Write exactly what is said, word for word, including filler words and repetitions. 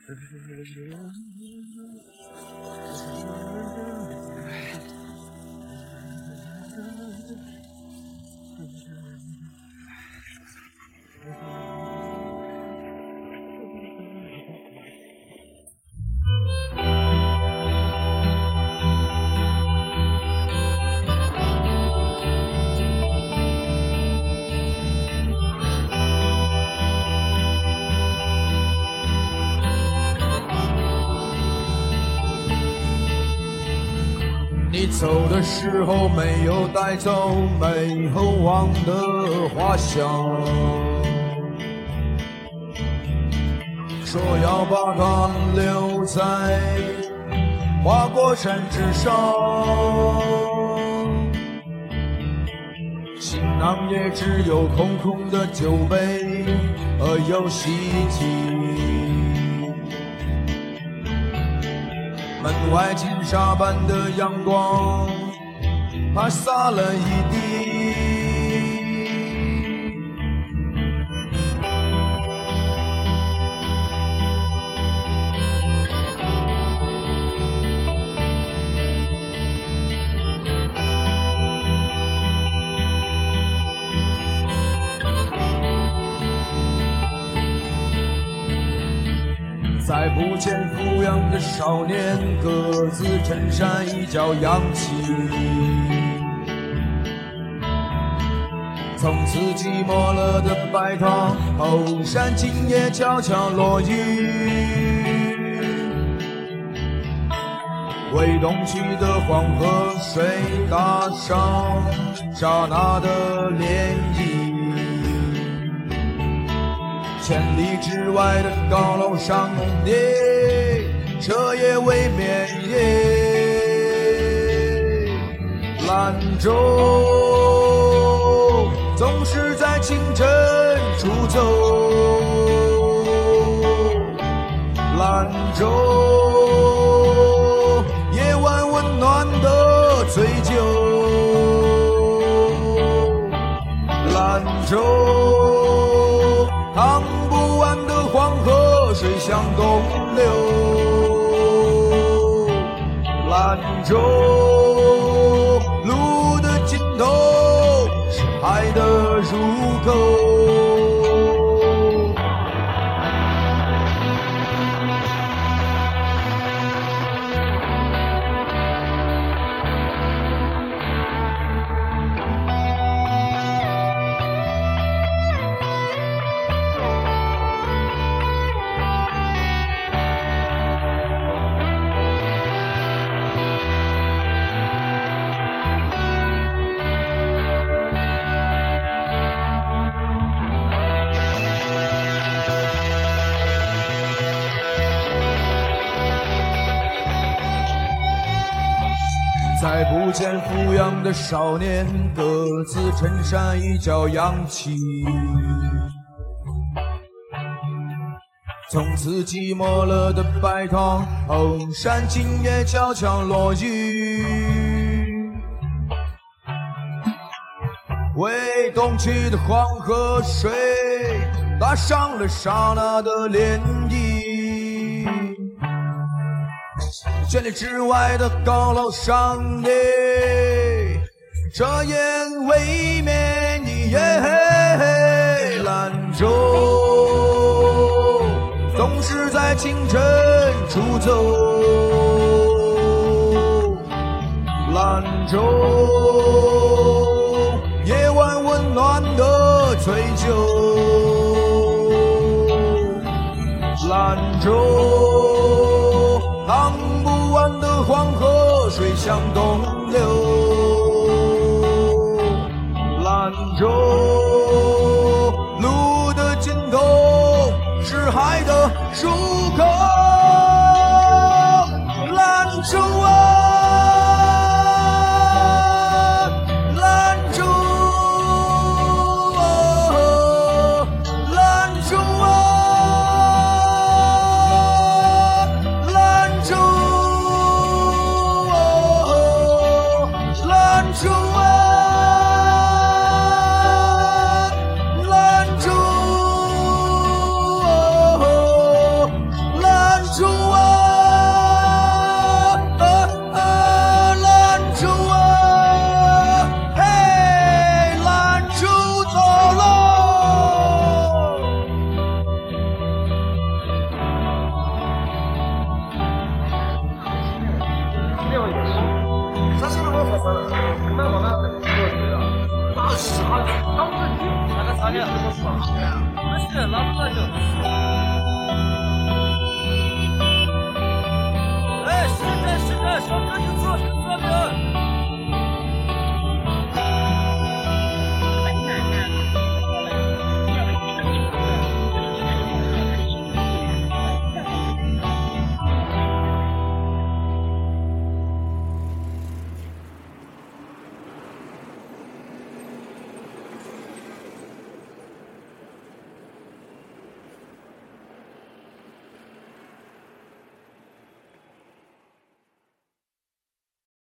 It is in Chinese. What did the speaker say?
你走的时候没有带走美厚望的花香，说要把它留在花果山之上，行囊也只有空空的酒杯和游戏机，门外金沙般的阳光，它洒了一地。再不见富养的少年，格子衬衫一角扬起，从此寂寞了的白头，后山今夜悄悄落雨，为东去的黄河水打上刹那的涟漪，千里之外的高楼上的彻夜未眠夜，兰州总是在清晨出走，兰州夜晚温暖的醉酒，兰州淌不完的黄河水向东流，兰州路的尽头是海的入口。再不见富养的少年，格子衬衫一角扬起，从此寂寞了的白头，后山今夜悄悄落雨，为东去的黄河水打上了刹那的涟漪，千里之外的高楼上的彻夜未眠夜，兰州总是在清晨出走，兰州夜晚温暖的醉酒，兰州淌不完的黄河水向东流，兰州路的尽头是海的入口，兰州啊咋的？没事，拿不过就。哎，是的，是的，小哥就坐，就坐着。